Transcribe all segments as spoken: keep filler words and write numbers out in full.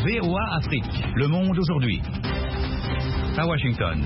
V O A Afrique. Le monde aujourd'hui. À Washington.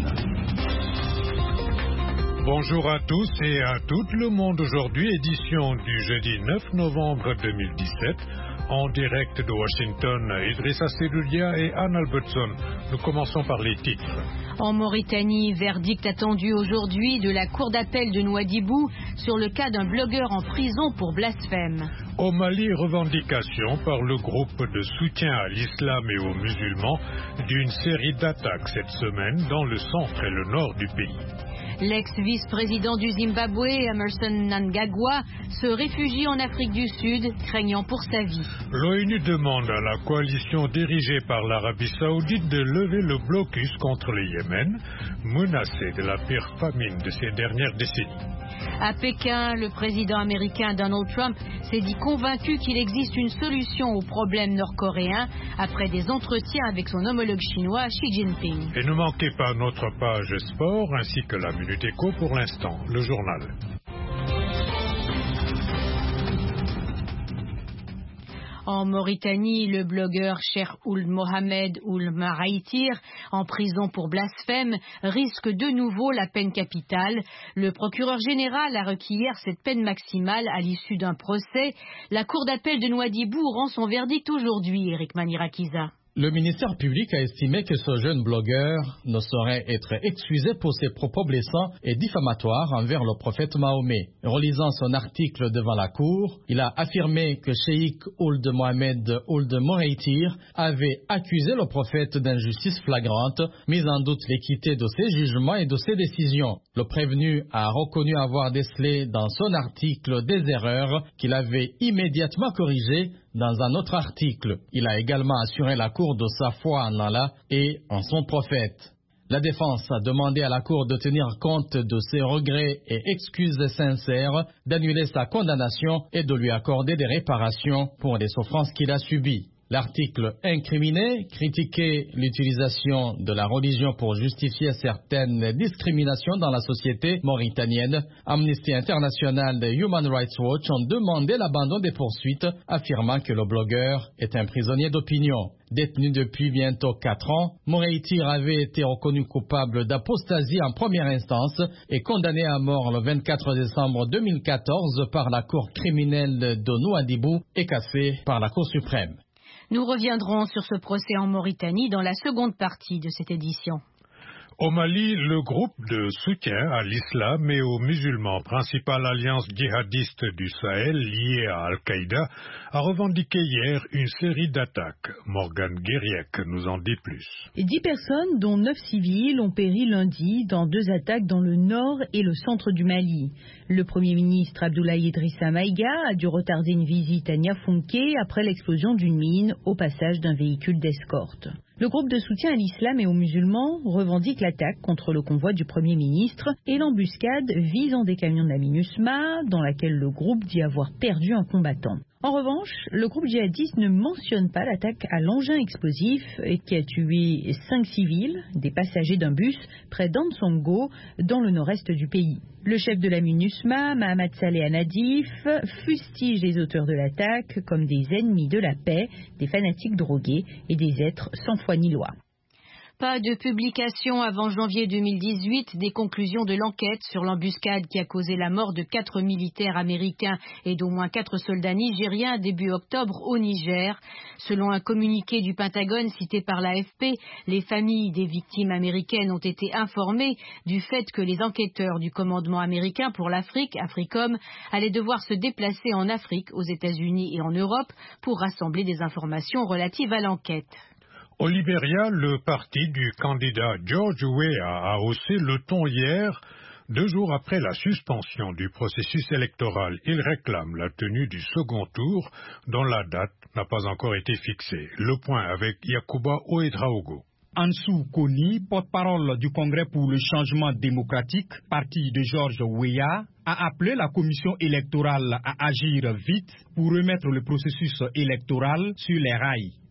Bonjour à tous et à toutes. Le monde aujourd'hui, édition du jeudi neuf novembre deux mille dix-sept. En direct de Washington, Idrissa Seloulia et Anne Albertson. Nous commençons par les titres. En Mauritanie, verdict attendu aujourd'hui de la cour d'appel de Nouadhibou sur le cas d'un blogueur en prison pour blasphème. Au Mali, revendication par le groupe de soutien à l'islam et aux musulmans d'une série d'attaques cette semaine dans le centre et le nord du pays. L'ex-vice-président du Zimbabwe, Emmerson Mnangagwa, se réfugie en Afrique du Sud, craignant pour sa vie. L'ONU demande à la coalition dirigée par l'Arabie Saoudite de lever le blocus contre le Yémen, menacé de la pire famine de ces dernières décennies. À Pékin, le président américain Donald Trump s'est dit convaincu qu'il existe une solution au problème nord-coréen après des entretiens avec son homologue chinois Xi Jinping. Et ne manquez pas notre page sport ainsi que la Minute Éco pour l'instant, le journal. En Mauritanie, le blogueur Cheikh Ould Mohamed Ould Maraitir, en prison pour blasphème, risque de nouveau la peine capitale. Le procureur général a requis hier cette peine maximale à l'issue d'un procès. La cour d'appel de Nouadhibou rend son verdict aujourd'hui, Eric Manirakiza. Le ministère public a estimé que ce jeune blogueur ne saurait être excusé pour ses propos blessants et diffamatoires envers le prophète Mahomet. Relisant son article devant la cour, il a affirmé que Cheikh Ould Mohamed Ould Maraitir avait accusé le prophète d'injustice flagrante, mis en doute l'équité de ses jugements et de ses décisions. Le prévenu a reconnu avoir décelé dans son article des erreurs qu'il avait immédiatement corrigées dans un autre article. Il a également assuré la Cour de sa foi en Allah et en son prophète. La défense a demandé à la Cour de tenir compte de ses regrets et excuses sincères, d'annuler sa condamnation et de lui accorder des réparations pour les souffrances qu'il a subies. L'article incriminé critiquait l'utilisation de la religion pour justifier certaines discriminations dans la société mauritanienne. Amnesty International et Human Rights Watch ont demandé l'abandon des poursuites, affirmant que le blogueur est un prisonnier d'opinion. Détenu depuis bientôt quatre ans, Maraitir avait été reconnu coupable d'apostasie en première instance et condamné à mort le vingt-quatre décembre deux mille quatorze par la Cour criminelle de Nouadhibou et cassé par la Cour suprême. Nous reviendrons sur ce procès en Mauritanie dans la seconde partie de cette édition. Au Mali, le groupe de soutien à l'islam et aux musulmans, principale alliance djihadiste du Sahel liée à Al-Qaïda, a revendiqué hier une série d'attaques. Morgane Guériec nous en dit plus. Dix personnes, dont neuf civils, ont péri lundi dans deux attaques dans le nord et le centre du Mali. Le Premier ministre Abdoulaye Idrissa Maïga a dû retarder une visite à Niafounké après l'explosion d'une mine au passage d'un véhicule d'escorte. Le groupe de soutien à l'islam et aux musulmans revendique l'attaque contre le convoi du Premier ministre et l'embuscade visant des camions de la MINUSMA dans laquelle le groupe dit avoir perdu un combattant. En revanche, le groupe djihadiste ne mentionne pas l'attaque à l'engin explosif qui a tué cinq civils, des passagers d'un bus près d'Ansongo, dans le nord-est du pays. Le chef de la MINUSMA, Mohamed Saleh Anadif, fustige les auteurs de l'attaque comme des ennemis de la paix, des fanatiques drogués et des êtres sans foi ni loi. Pas de publication avant janvier deux mille dix-huit des conclusions de l'enquête sur l'embuscade qui a causé la mort de quatre militaires américains et d'au moins quatre soldats nigériens début octobre au Niger. Selon un communiqué du Pentagone cité par l'A F P, les familles des victimes américaines ont été informées du fait que les enquêteurs du commandement américain pour l'Afrique, AFRICOM, allaient devoir se déplacer en Afrique, aux États-Unis et en Europe pour rassembler des informations relatives à l'enquête. Au Libéria, le parti du candidat George Weah a haussé le ton hier, deux jours après la suspension du processus électoral. Il réclame la tenue du second tour, dont la date n'a pas encore été fixée. Le point avec Yacouba Ouedraogo. Ansou Koni, porte-parole du Congrès pour le changement démocratique, parti de George Weah, a appelé la commission électorale à agir vite pour remettre le processus électoral sur les rails.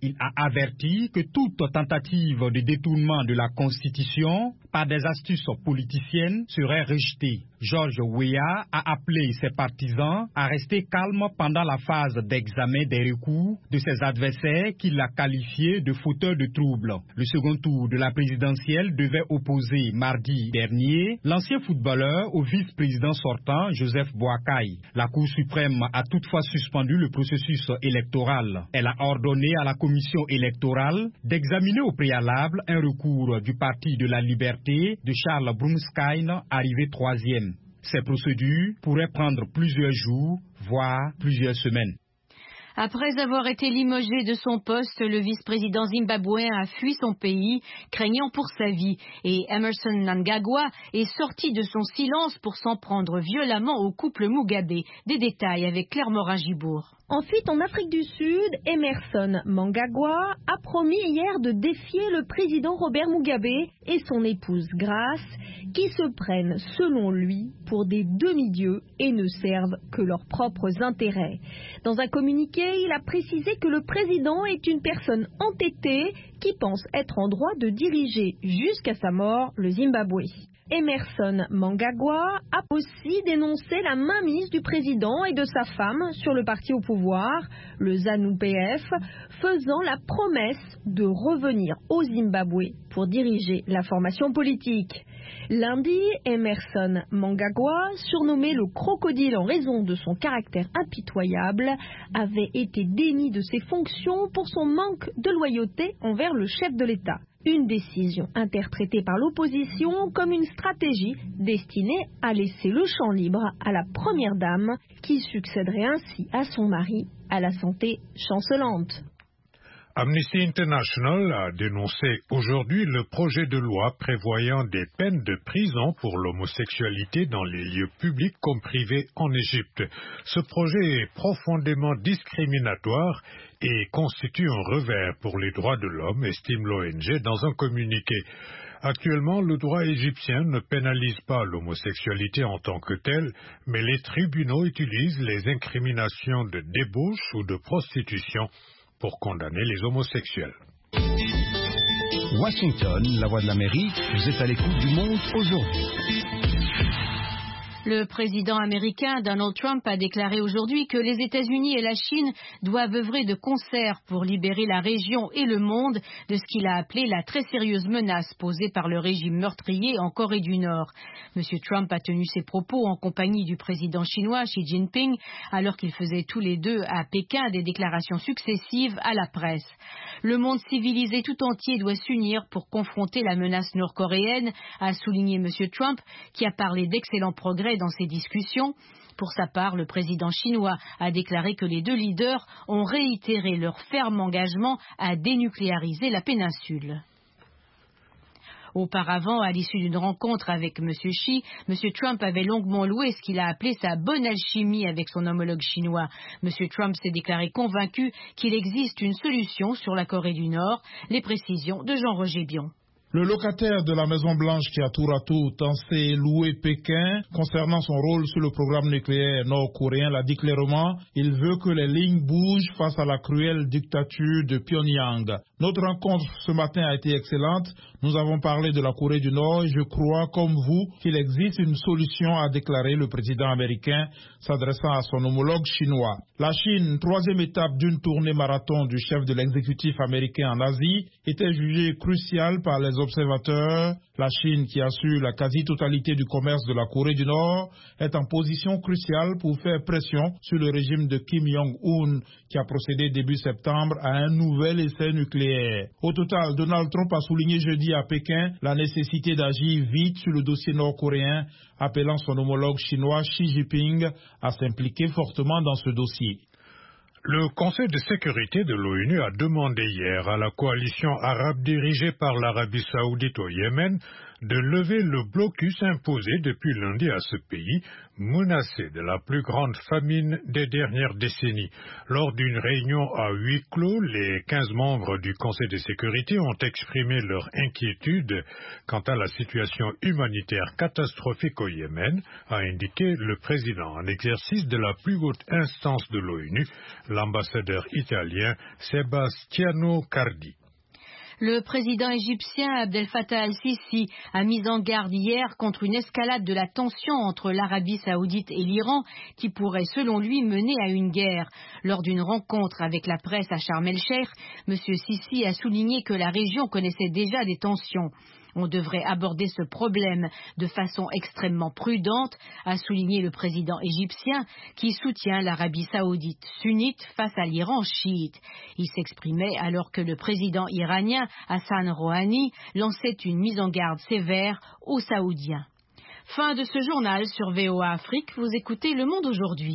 Il a averti que toute tentative de détournement de la Constitution par des astuces politiciennes serait rejetée. George Weah a appelé ses partisans à rester calmes pendant la phase d'examen des recours de ses adversaires qu'il a qualifiés de fauteurs de troubles. Le second tour de la présidentielle devait opposer mardi dernier l'ancien footballeur au vice-président sortant Joseph Boakai. La Cour suprême a toutefois suspendu le processus électoral. Elle a ordonné à la commission électorale d'examiner au préalable un recours du Parti de la Liberté de Charles Brumskine, arrivé troisième. Ces procédures pourraient prendre plusieurs jours, voire plusieurs semaines. Après avoir été limogé de son poste, le vice-président zimbabwéen a fui son pays, craignant pour sa vie, et Emmerson Mnangagwa est sorti de son silence pour s'en prendre violemment au couple Mugabe. Des détails avec Claire Morin-Gibourg. Ensuite, en Afrique du Sud, Emmerson Mnangagwa a promis hier de défier le président Robert Mugabe et son épouse Grace, qui se prennent, selon lui, pour des demi-dieux et ne servent que leurs propres intérêts. Dans un communiqué, il a précisé que le président est une personne entêtée qui pense être en droit de diriger jusqu'à sa mort le Zimbabwe. Emmerson Mnangagwa a aussi dénoncé la mainmise du président et de sa femme sur le parti au pouvoir, le ZANU P F, faisant la promesse de revenir au Zimbabwe pour diriger la formation politique. Lundi, Emmerson Mnangagwa, surnommé le crocodile en raison de son caractère impitoyable, avait été démis de ses fonctions pour son manque de loyauté envers le chef de l'État. Une décision interprétée par l'opposition comme une stratégie destinée à laisser le champ libre à la première dame qui succéderait ainsi à son mari à la santé chancelante. Amnesty International a dénoncé aujourd'hui le projet de loi prévoyant des peines de prison pour l'homosexualité dans les lieux publics comme privés en Égypte. Ce projet est profondément discriminatoire et constitue un revers pour les droits de l'homme, estime l'O N G dans un communiqué. Actuellement, le droit égyptien ne pénalise pas l'homosexualité en tant que telle, mais les tribunaux utilisent les incriminations de débauche ou de prostitution pour condamner les homosexuels. Washington, la voix de l'Amérique, vous êtes à l'écoute du monde aujourd'hui. Le président américain Donald Trump a déclaré aujourd'hui que les États-Unis et la Chine doivent œuvrer de concert pour libérer la région et le monde de ce qu'il a appelé la très sérieuse menace posée par le régime meurtrier en Corée du Nord. Monsieur Trump a tenu ses propos en compagnie du président chinois Xi Jinping alors qu'ils faisaient tous les deux à Pékin des déclarations successives à la presse. Le monde civilisé tout entier doit s'unir pour confronter la menace nord-coréenne, a souligné Monsieur Trump, qui a parlé d'excellents progrès dans ces discussions. Pour sa part, le président chinois a déclaré que les deux leaders ont réitéré leur ferme engagement à dénucléariser la péninsule. Auparavant, à l'issue d'une rencontre avec M. Xi, M. Trump avait longuement loué ce qu'il a appelé sa bonne alchimie avec son homologue chinois. M. Trump s'est déclaré convaincu qu'il existe une solution sur la Corée du Nord. Les précisions de Jean-Roger Bion. Le locataire de la Maison-Blanche qui a tour à tour tenté louer Pékin concernant son rôle sur le programme nucléaire nord-coréen l'a dit clairement, il veut que les lignes bougent face à la cruelle dictature de Pyongyang. Notre rencontre ce matin a été excellente. Nous avons parlé de la Corée du Nord et je crois, comme vous, qu'il existe une solution, a déclaré le président américain s'adressant à son homologue chinois. La Chine, troisième étape d'une tournée marathon du chef de l'exécutif américain en Asie, était jugée cruciale par les observateurs. La Chine, qui assure la quasi-totalité du commerce de la Corée du Nord, est en position cruciale pour faire pression sur le régime de Kim Jong-un, qui a procédé début septembre à un nouvel essai nucléaire. Au total, Donald Trump a souligné jeudi à Pékin la nécessité d'agir vite sur le dossier nord-coréen, appelant son homologue chinois Xi Jinping à s'impliquer fortement dans ce dossier. Le Conseil de sécurité de l'ONU a demandé hier à la coalition arabe dirigée par l'Arabie saoudite au Yémen de lever le blocus imposé depuis lundi à ce pays, menacé de la plus grande famine des dernières décennies. Lors d'une réunion à huis clos, les quinze membres du Conseil de sécurité ont exprimé leur inquiétude quant à la situation humanitaire catastrophique au Yémen, a indiqué le président en exercice de la plus haute instance de l'ONU, l'ambassadeur italien Sebastiano Cardi. Le président égyptien Abdel Fattah al-Sisi a mis en garde hier contre une escalade de la tension entre l'Arabie saoudite et l'Iran qui pourrait, selon lui, mener à une guerre. Lors d'une rencontre avec la presse à Sharm el-Sheikh, M. Sisi a souligné que la région connaissait déjà des tensions. On devrait aborder ce problème de façon extrêmement prudente, a souligné le président égyptien qui soutient l'Arabie saoudite sunnite face à l'Iran chiite. Il s'exprimait alors que le président iranien Hassan Rouhani lançait une mise en garde sévère aux Saoudiens. Fin de ce journal sur V O A Afrique. Vous écoutez Le Monde aujourd'hui.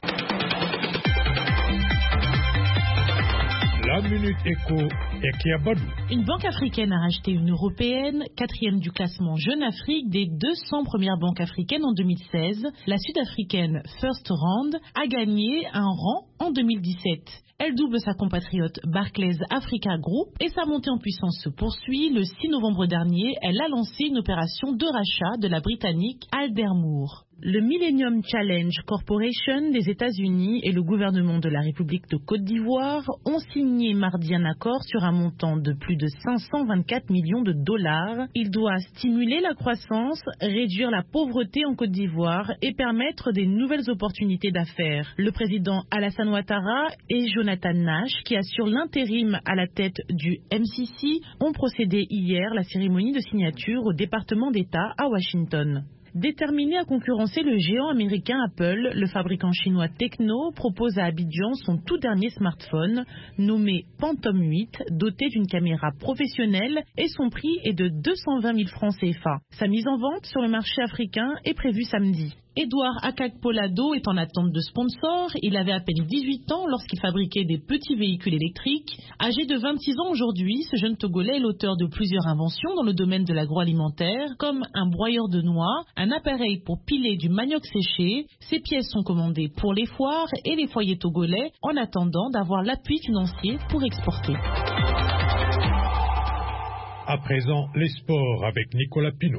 La Minute Éco et Kiabadou. Une banque africaine a racheté une européenne, quatrième du classement Jeune Afrique des deux cents premières banques africaines en deux mille seize. La sud-africaine First Rand a gagné un rang en deux mille dix-sept. Elle double sa compatriote Barclays Africa Group et sa montée en puissance se poursuit. Le six novembre dernier, elle a lancé une opération de rachat de la britannique Aldermoor. Le Millennium Challenge Corporation des États-Unis et le gouvernement de la République de Côte d'Ivoire ont signé mardi un accord sur un montant de plus de cinq cent vingt-quatre millions de dollars. Il doit stimuler la croissance, réduire la pauvreté en Côte d'Ivoire et permettre des nouvelles opportunités d'affaires. Le président Alassane Ouattara et Jonathan Nash, qui assurent l'intérim à la tête du M C C, ont procédé hier à la cérémonie de signature au département d'État à Washington. Déterminé à concurrencer le géant américain Apple, le fabricant chinois Tecno propose à Abidjan son tout dernier smartphone, nommé Phantom huit, doté d'une caméra professionnelle et son prix est de deux cent vingt mille francs C F A. Sa mise en vente sur le marché africain est prévue samedi. Edouard Akakpolado est en attente de sponsor. Il avait à peine dix-huit ans lorsqu'il fabriquait des petits véhicules électriques. Âgé de vingt-six ans aujourd'hui, ce jeune Togolais est l'auteur de plusieurs inventions dans le domaine de l'agroalimentaire, comme un broyeur de noix, un appareil pour piler du manioc séché. Ces pièces sont commandées pour les foires et les foyers togolais en attendant d'avoir l'appui financier pour exporter. À présent, les sports avec Nicolas Pinault.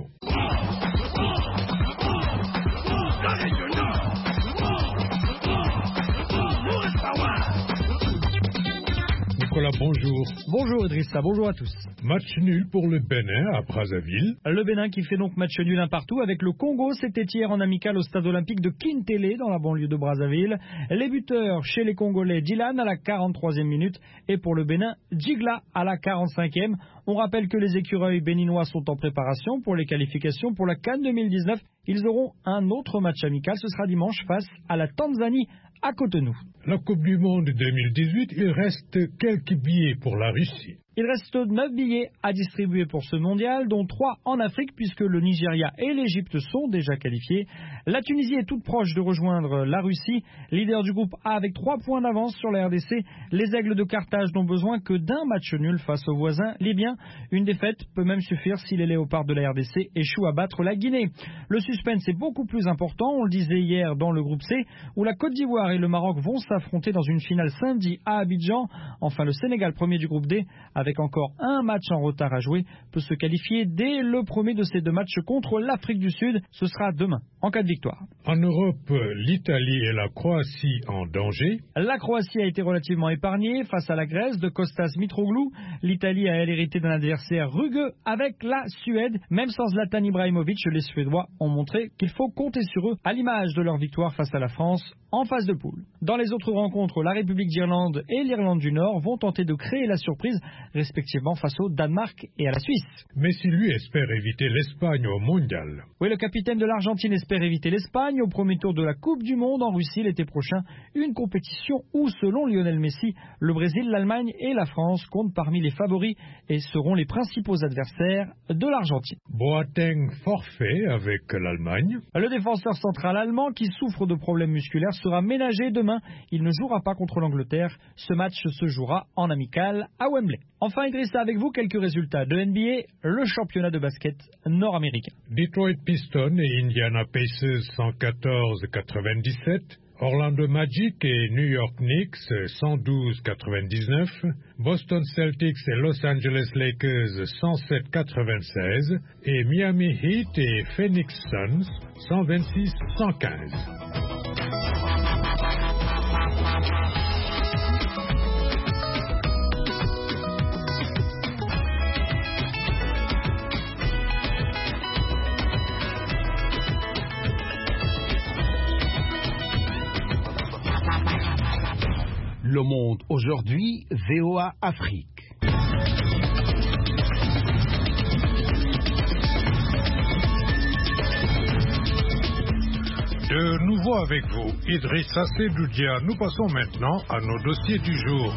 Nicolas, bonjour. Bonjour Idrissa, bonjour à tous. Match nul pour le Bénin à Brazzaville. Le Bénin qui fait donc match nul un partout avec le Congo. C'était hier en amical au stade olympique de Kintélé dans la banlieue de Brazzaville. Les buteurs chez les Congolais, Dylan à la quarante-troisième minute et pour le Bénin, Djigla à la quarante-cinquième. On rappelle que les écureuils béninois sont en préparation pour les qualifications pour la CAN deux mille dix-neuf. Ils auront un autre match amical, ce sera dimanche face à la Tanzanie à Cotonou. La Coupe du Monde deux mille dix-huit, il reste quelques billets pour la Russie. Il reste neuf billets à distribuer pour ce mondial, dont trois en Afrique, puisque le Nigeria et l'Égypte sont déjà qualifiés. La Tunisie est toute proche de rejoindre la Russie. Leader du groupe A avec trois points d'avance sur la R D C. Les Aigles de Carthage n'ont besoin que d'un match nul face aux voisins libyens. Une défaite peut même suffire si les léopards de la R D C échouent à battre la Guinée. Le suspense est beaucoup plus important, on le disait hier dans le groupe C, où la Côte d'Ivoire et le Maroc vont s'affronter dans une finale samedi à Abidjan. Enfin, le Sénégal, premier du groupe D, avec encore un match en retard à jouer, peut se qualifier dès le premier de ces deux matchs contre l'Afrique du Sud. Ce sera demain, en cas de victoire. En Europe, l'Italie et la Croatie en danger. La Croatie a été relativement épargnée face à la Grèce de Kostas Mitroglou. L'Italie a elle hérité d'un adversaire rugueux avec la Suède. Même sans Zlatan Ibrahimovic, les Suédois ont montré qu'il faut compter sur eux, à l'image de leur victoire face à la France en phase de poule. Dans les autres rencontres, la République d'Irlande et l'Irlande du Nord vont tenter de créer la surprise, respectivement face au Danemark et à la Suisse. Messi, lui, espère éviter l'Espagne au mondial. Oui, le capitaine de l'Argentine espère éviter l'Espagne au premier tour de la Coupe du Monde en Russie l'été prochain. Une compétition où, selon Lionel Messi, le Brésil, l'Allemagne et la France comptent parmi les favoris et seront les principaux adversaires de l'Argentine. Boateng forfait avec l'Allemagne. Le défenseur central allemand qui souffre de problèmes musculaires sera ménagé demain. Il ne jouera pas contre l'Angleterre. Ce match se jouera en amical à Wembley. En Enfin, Idrissa, avec vous, quelques résultats de N B A, le championnat de basket nord-américain. Detroit Pistons et Indiana Pacers cent quatorze à quatre-vingt-dix-sept, Orlando Magic et New York Knicks cent douze à quatre-vingt-dix-neuf, Boston Celtics et Los Angeles Lakers cent sept à quatre-vingt-seize et Miami Heat et Phoenix Suns cent vingt-six à cent quinze. Le Monde aujourd'hui, V O A Afrique. De nouveau avec vous, Idrissa Seydoudia. Nous passons maintenant à nos dossiers du jour.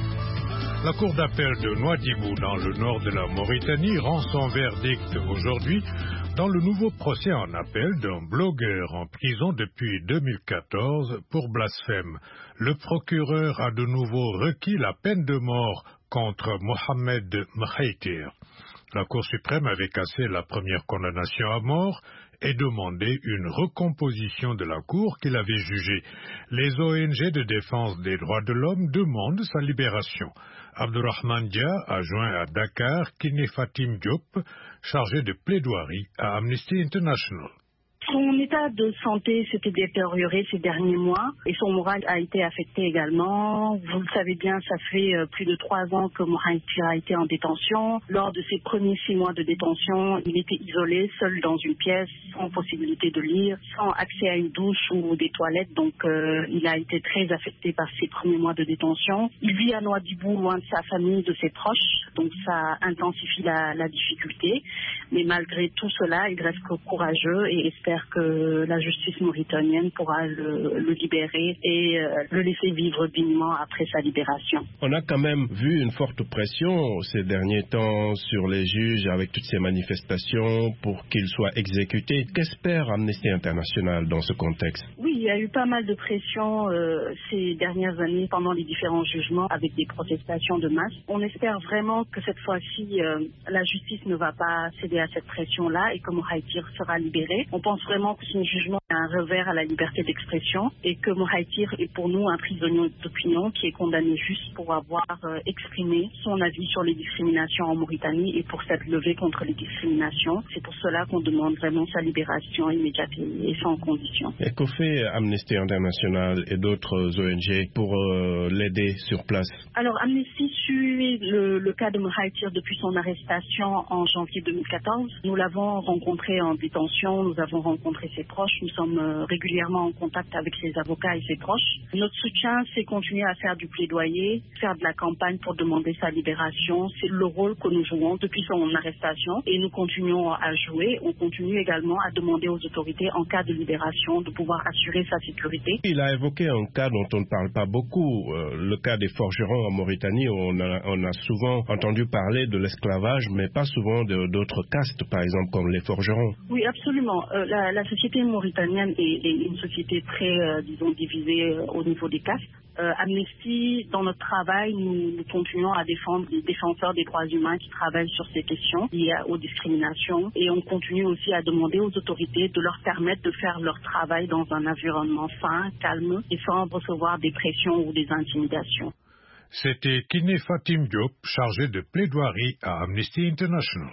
La Cour d'appel de Nouadhibou, dans le nord de la Mauritanie, rend son verdict aujourd'hui dans le nouveau procès en appel d'un blogueur en prison depuis deux mille quatorze pour blasphème. Le procureur a de nouveau requis la peine de mort contre Mohamed Mkhaytir. La Cour suprême avait cassé la première condamnation à mort et demandé une recomposition de la Cour qu'il avait jugée. Les O N G de défense des droits de l'homme demandent sa libération. Abdourahmane Dia a joint à Dakar Kiné Fatim Diop, chargé de plaidoirie à Amnesty International. Son état de santé s'était détérioré ces derniers mois et son moral a été affecté également. Vous le savez bien, ça fait plus de trois ans que Mkhaytir a été en détention. Lors de ses premiers six mois de détention, il était isolé, seul dans une pièce, sans possibilité de lire, sans accès à une douche ou des toilettes. Donc euh, il a été très affecté par ses premiers mois de détention. Il vit à Nouadhibou, loin de sa famille, de ses proches. Donc ça intensifie la, la difficulté. Mais malgré tout cela, il reste courageux et espère que la justice mauritanienne pourra le, le libérer et euh, le laisser vivre dignement après sa libération. On a quand même vu une forte pression ces derniers temps sur les juges avec toutes ces manifestations pour qu'ils soient exécutés. Qu'espère Amnesty International dans ce contexte? Oui, il y a eu pas mal de pression euh, ces dernières années pendant les différents jugements avec des protestations de masse. On espère vraiment que cette fois-ci, euh, la justice ne va pas céder à cette pression-là et que Mkhaytir sera libéré. On pense vraiment que ce jugement est un revers à la liberté d'expression et que Mkhaytir est pour nous un prisonnier d'opinion qui est condamné juste pour avoir euh, exprimé son avis sur les discriminations en Mauritanie et pour s'être levé contre les discriminations. C'est pour cela qu'on demande vraiment sa libération immédiate et, et sans condition. Et qu'ont fait Amnesty International et d'autres O N G pour euh, l'aider sur place? Alors Amnesty suit le, le cas de Mkhaytir depuis son arrestation en janvier deux mille quatorze. Nous l'avons rencontré en détention, nous avons rencontré ses proches, nous sommes euh, régulièrement en contact avec ses avocats et ses proches. Notre soutien, c'est continuer à faire du plaidoyer, faire de la campagne pour demander sa libération. C'est le rôle que nous jouons depuis son arrestation et nous continuons à jouer. On continue également à demander aux autorités en cas de libération de pouvoir assurer sa sécurité. Il a évoqué un cas dont on ne parle pas beaucoup, euh, le cas des forgerons en Mauritanie. On a, on a souvent entendu parler de l'esclavage, mais pas souvent de, d'autres castes, par exemple, comme les forgerons. Oui, absolument. Euh, la, la société mauritanienne est, est une société très, euh, disons, divisée euh, au niveau des castes. Euh, Amnesty, dans notre travail, nous, nous continuons à défendre les défenseurs des droits humains qui travaillent sur ces questions liées aux discriminations et on continue aussi à demander aux autorités de leur permettre de faire leur travail dans un environnement sain, calme et sans recevoir des pressions ou des intimidations. C'était Kiné Fatim Diop, chargé de plaidoirie à Amnesty International.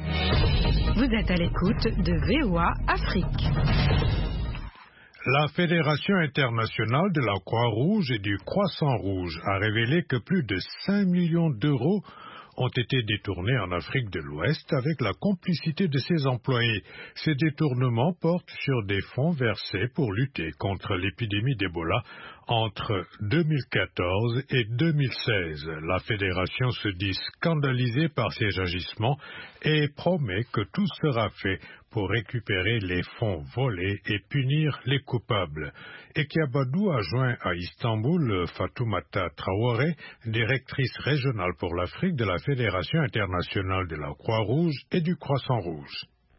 Vous êtes à l'écoute de V O A Afrique. La Fédération internationale de la Croix-Rouge et du Croissant-Rouge a révélé que plus de cinq millions d'euros ont été détournés en Afrique de l'Ouest avec la complicité de ses employés. Ces détournements portent sur des fonds versés pour lutter contre l'épidémie d'Ebola entre deux mille quatorze et deux mille seize. La fédération se dit scandalisée par ces agissements et promet que tout sera fait pour récupérer les fonds volés et punir les coupables. Ekiabadou a joint à Istanbul Fatoumata Traoré, directrice régionale pour l'Afrique de la Fédération internationale de la Croix-Rouge et du Croissant-Rouge.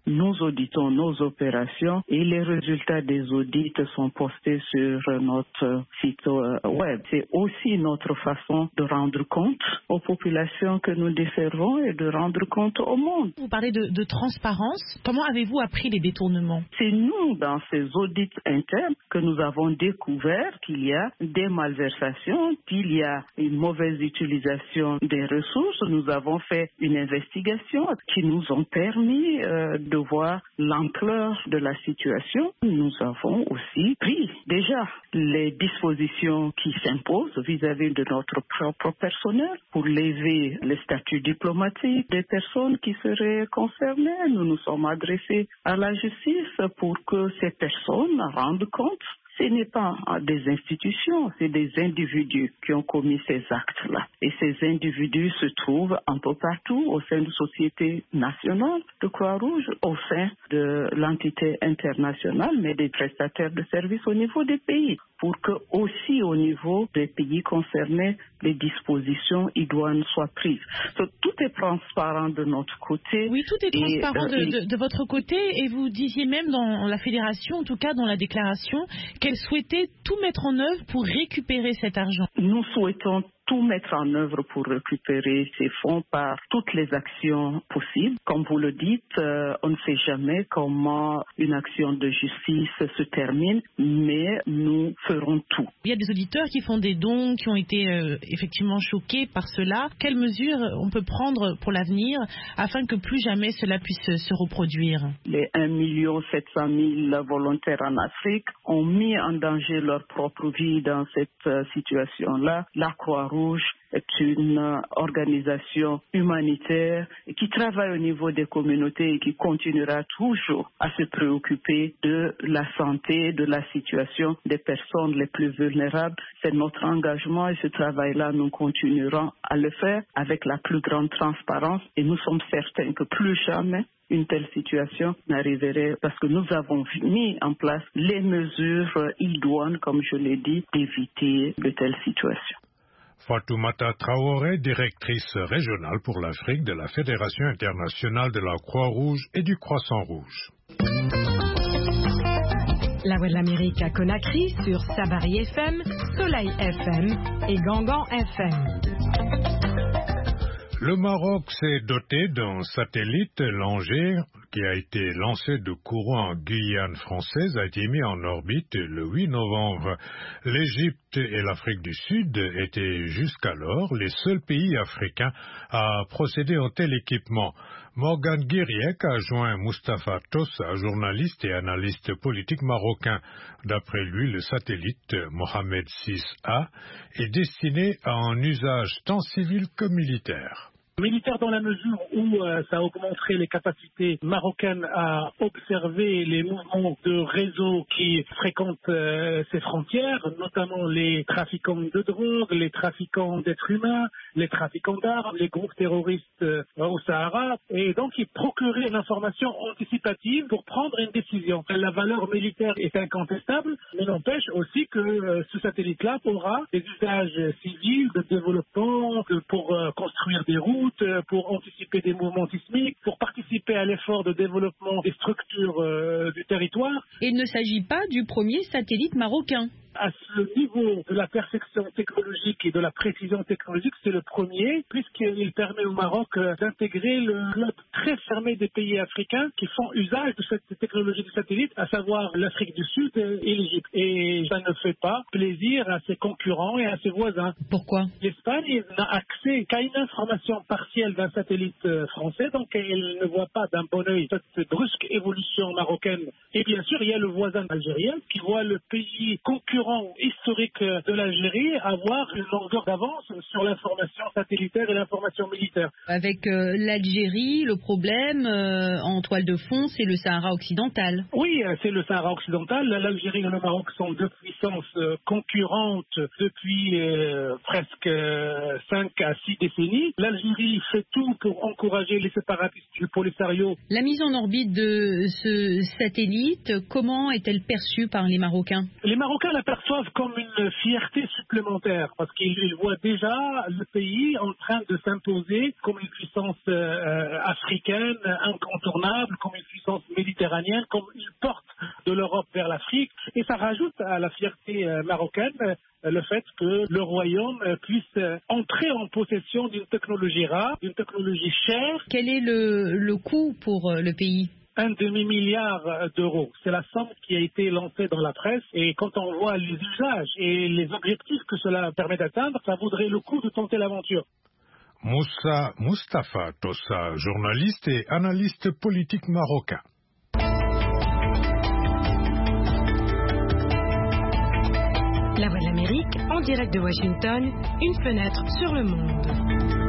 nous auditons nos opérations et les résultats des audits sont postés sur notre site web. C'est aussi notre façon de rendre compte aux populations que nous desservons et de rendre compte au monde. Vous parlez de, de transparence. Comment avez-vous appris les détournements? C'est nous, dans ces audits internes, que nous avons découvert qu'il y a des malversations, qu'il y a une mauvaise utilisation des ressources. Nous avons fait une investigation qui nous a permis euh, de voir l'ampleur de la situation. Nous avons aussi pris déjà les dispositions qui s'imposent vis-à-vis de notre propre personnel pour lever le statut diplomatique des personnes qui seraient concernées. Nous nous sommes adressés à la justice pour que ces personnes rendent compte. Ce n'est pas des institutions, c'est des individus qui ont commis ces actes-là. Et ces individus se trouvent un peu partout au sein de sociétés nationales de Croix-Rouge, au sein de l'entité internationale, mais des prestataires de services au niveau des pays, pour que aussi au niveau des pays concernés, les dispositions idoines soient prises. Donc, tout est transparent de notre côté. Oui, tout est transparent et, euh, de, de, de votre côté, et vous disiez même dans la fédération, en tout cas dans la déclaration, qu'elle souhaitait tout mettre en œuvre pour récupérer cet argent. Nous souhaitons tout mettre en œuvre pour récupérer ces fonds par toutes les actions possibles. Comme vous le dites, euh, on ne sait jamais comment une action de justice se termine, mais nous ferons tout. Il y a des auditeurs qui font des dons, qui ont été euh, effectivement choqués par cela. Quelles mesures on peut prendre pour l'avenir afin que plus jamais cela puisse se reproduire? Les un million sept cent mille volontaires en Afrique ont mis en danger leur propre vie dans cette euh, situation-là. La Croix-Rouge est une organisation humanitaire qui travaille au niveau des communautés et qui continuera toujours à se préoccuper de la santé, de la situation des personnes les plus vulnérables. C'est notre engagement et ce travail-là, nous continuerons à le faire avec la plus grande transparence et nous sommes certains que plus jamais une telle situation n'arriverait parce que nous avons mis en place les mesures idoines, comme je l'ai dit, d'éviter de telles situations. Fatoumata Traoré, directrice régionale pour l'Afrique de la Fédération internationale de la Croix-Rouge et du Croissant-Rouge. La Voix de l'Amérique à Conakry sur Sabari F M, Soleil F M et Gangan F M. Le Maroc s'est doté d'un satellite Langer qui a été lancé de courant en Guyane française, a été mis en orbite le huit novembre. L'Égypte et l'Afrique du Sud étaient jusqu'alors les seuls pays africains à procéder au tel équipement. Morgan Guiriec a joint Mustapha Tossa, journaliste et analyste politique marocain. D'après lui, le satellite Mohamed six A est destiné à un usage tant civil que militaire. Militaire dans la mesure où euh, ça augmenterait les capacités marocaines à observer les mouvements de réseaux qui fréquentent euh, ces frontières, notamment les trafiquants de drogue, les trafiquants d'êtres humains, les trafiquants d'armes, les groupes terroristes euh, au Sahara, et donc il procurerait une information anticipative pour prendre une décision. La valeur militaire est incontestable, mais n'empêche aussi que euh, ce satellite-là aura des usages civils, de développement, de, pour euh, construire des routes, pour anticiper des mouvements sismiques, pour participer à l'effort de développement des structures euh, du territoire. Et il ne s'agit pas du premier satellite marocain. À ce niveau de la perfection technologique et de la précision technologique, c'est le premier, puisqu'il permet au Maroc d'intégrer le club très fermé des pays africains qui font usage de cette technologie de satellite, à savoir l'Afrique du Sud et l'Égypte. Et ça ne fait pas plaisir à ses concurrents et à ses voisins. Pourquoi? L'Espagne n'a accès qu'à une information partielle d'un satellite français, donc elle ne voit pas d'un bon œil cette brusque évolution marocaine. Et bien sûr, il y a le voisin algérien qui voit le pays concurrent historique de l'Algérie avoir une longueur d'avance sur l'information satellitaire et l'information militaire. Avec euh, l'Algérie, le problème euh, en toile de fond, c'est le Sahara occidental. Oui, c'est le Sahara occidental. L'Algérie et le Maroc sont deux puissances euh, concurrentes depuis euh, presque euh, cinq à six décennies. L'Algérie fait tout pour encourager les séparatistes du Polisario. La mise en orbite de ce satellite, comment est-elle perçue par les Marocains? Les Marocains la perçoivent perçoivent comme une fierté supplémentaire parce qu'ils voient déjà le pays en train de s'imposer comme une puissance euh, africaine incontournable, comme une puissance méditerranéenne, comme une porte de l'Europe vers l'Afrique. Et ça rajoute à la fierté euh, marocaine euh, le fait que le royaume euh, puisse euh, entrer en possession d'une technologie rare, d'une technologie chère. Quel est le, le coût pour euh, le pays ? Un demi-milliard d'euros. C'est la somme qui a été lancée dans la presse. Et quand on voit les usages et les objectifs que cela permet d'atteindre, ça vaudrait le coup de tenter l'aventure. Moussa Mustafa Tossa, journaliste et analyste politique marocain. La Voix de l'Amérique, en direct de Washington, une fenêtre sur le monde.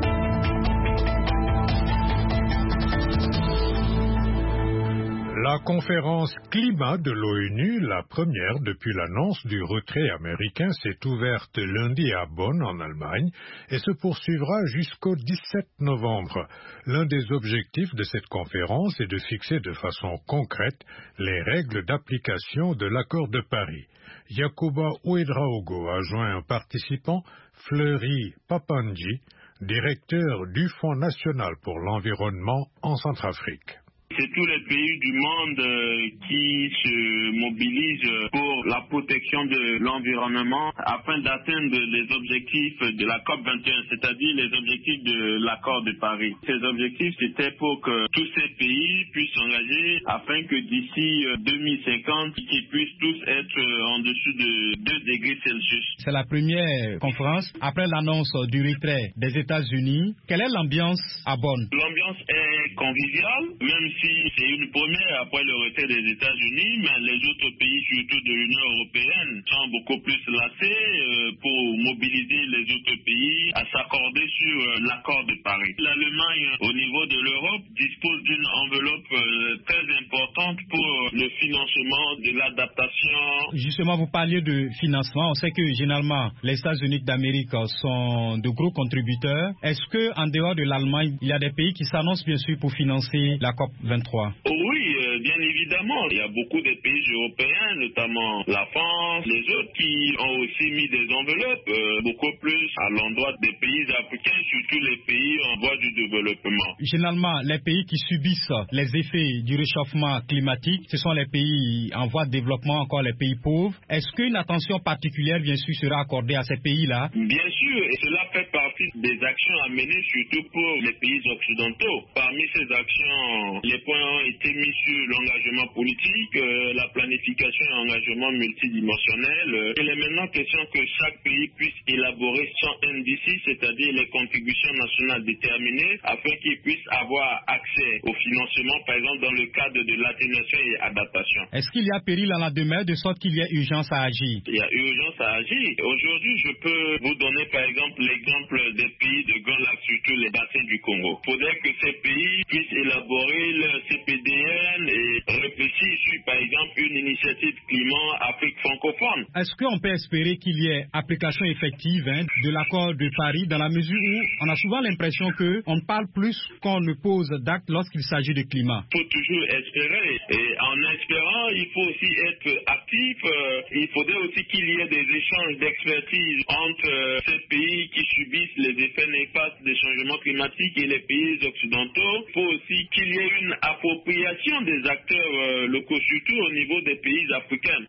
La conférence climat de l'ONU, la première depuis l'annonce du retrait américain, s'est ouverte lundi à Bonn, en Allemagne, et se poursuivra jusqu'au dix-sept novembre. L'un des objectifs de cette conférence est de fixer de façon concrète les règles d'application de l'accord de Paris. Yacouba Ouedraogo a joint un participant, Fleury Papandji, directeur du Fonds national pour l'environnement en Centrafrique. C'est tous les pays du monde euh, qui se mobilisent pour la protection de l'environnement afin d'atteindre les objectifs de la COP vingt et un, c'est-à-dire les objectifs de l'accord de Paris. Ces objectifs, c'était pour que tous ces pays puissent s'engager afin que d'ici euh, deux mille cinquante, ils puissent tous être euh, en dessous de deux degrés Celsius. C'est la première conférence après l'annonce du retrait des États-Unis. Quelle est l'ambiance à Bonn? L'ambiance est conviviale, même si c'est une première après le retrait des États-Unis, mais les autres pays, surtout de l'Union européenne, sont beaucoup plus lassés euh, pour mobiliser les autres pays à s'accorder sur euh, l'accord de Paris. L'Allemagne, au niveau de l'Europe, dispose d'une enveloppe euh, très importante pour le financement de l'adaptation. Justement, vous parliez de financement. On sait que généralement, les États-Unis d'Amérique sont de gros contributeurs. Est-ce qu'en dehors de l'Allemagne, il y a des pays qui s'annoncent bien sûr pour financer la COP vingt-trois? Oui, euh, bien évidemment. Il y a beaucoup de pays européens, notamment la France, les autres qui ont aussi mis des enveloppes, euh, beaucoup plus à l'endroit des pays africains, surtout les pays en voie du développement. Généralement, les pays qui subissent les effets du réchauffement climatique, ce sont les pays en voie de développement, encore les pays pauvres. Est-ce qu'une attention particulière, bien sûr, sera accordée à ces pays-là? Bien sûr, et cela fait partie des actions à mener, surtout pour les pays occidentaux. Parmi ces actions, les points ont été mis sur l'engagement politique, euh, la planification et engagement multidimensionnel. Euh, il est maintenant question que chaque pays puisse élaborer son N D C, c'est-à-dire les contributions nationales déterminées, afin qu'ils puissent avoir accès au financement, par exemple dans le cadre de l'atténuation et adaptation. Est-ce qu'il y a péril à la demeure de sorte qu'il y a urgence à agir? Il y a urgence à agir. Aujourd'hui, je peux vous donner par exemple l'exemple des pays de Grand Lac, surtout les bassins du Congo. Il faudrait que ces pays puissent élaborer leur C P D N et réfléchir sur, par exemple, une initiative climat Afrique francophone. Est-ce qu'on peut espérer qu'il y ait application effective hein, de l'accord de Paris dans la mesure où on a souvent l'impression qu'on parle plus qu'on ne pose d'actes lorsqu'il s'agit de climat? Il faut toujours espérer. Et en espérant, il faut aussi être actif. Euh, il faudrait aussi qu'il y ait des échanges d'expertise entre euh, ces pays qui subissent les effets néfastes des changements climatiques et les pays occidentaux. Il faut aussi qu'il y ait une appropriation des acteurs euh, locaux, surtout au niveau des pays africains.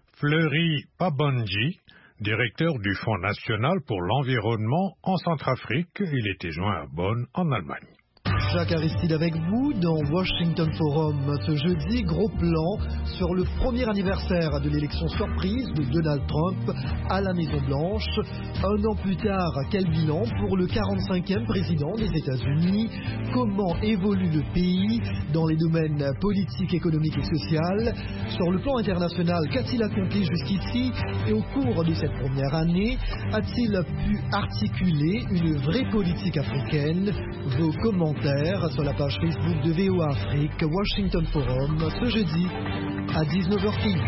Fleury Papandji, directeur du Fonds national pour l'environnement en Centrafrique, il était joint à Bonn, en Allemagne. Jacques Aristide avec vous dans Washington Forum. Ce jeudi, gros plan sur le premier anniversaire de l'élection surprise de Donald Trump à la Maison-Blanche. Un an plus tard, quel bilan pour le quarante-cinquième président des États-Unis? Comment évolue le pays dans les domaines politiques, économiques et sociaux? Sur le plan international, qu'a-t-il accompli jusqu'ici? Et au cours de cette première année, a-t-il pu articuler une vraie politique africaine? Vos commentaires sur la page Facebook de V O A Afrique, Washington Forum, ce jeudi à dix-neuf heures quinze.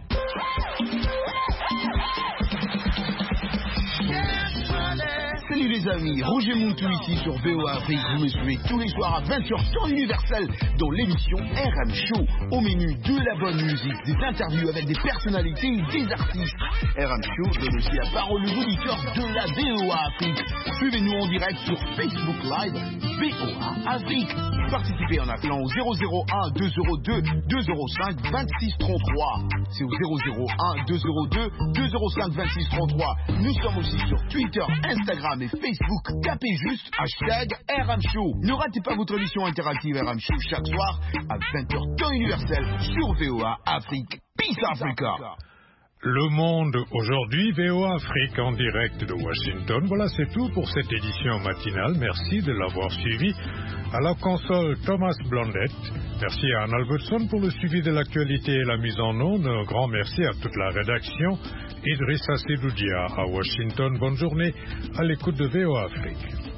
Salut les amis, Roger Montou ici sur V O A Afrique. Vous me suivez tous les soirs à vingt heures temps universel dans l'émission R M Show. Au menu de la bonne musique, des interviews avec des personnalités et des artistes. R M Show donne aussi la parole aux auditeurs de la V O A Afrique. Suivez-nous en direct sur Facebook Live V O A Afrique. Participez en appelant au zéro zéro un deux zéro deux deux zéro cinq vingt-six trente-trois. C'est au zéro zéro un deux zéro deux deux zéro cinq vingt-six trente-trois. Nous sommes aussi sur Twitter, Instagram et Facebook. Tapez juste hashtag R M Show. Ne ratez pas votre émission interactive R M Show chaque soir à vingt heures temps universel sur V O A Afrique. Peace Africa. Le Monde aujourd'hui, V O A Afrique en direct de Washington. Voilà, c'est tout pour cette édition matinale. Merci de l'avoir suivi. À la console, Thomas Blondette. Merci à Anne Albertson pour le suivi de l'actualité et la mise en onde. Un grand merci à toute la rédaction. Idrissa Sedoudia à Washington. Bonne journée à l'écoute de V O A Afrique.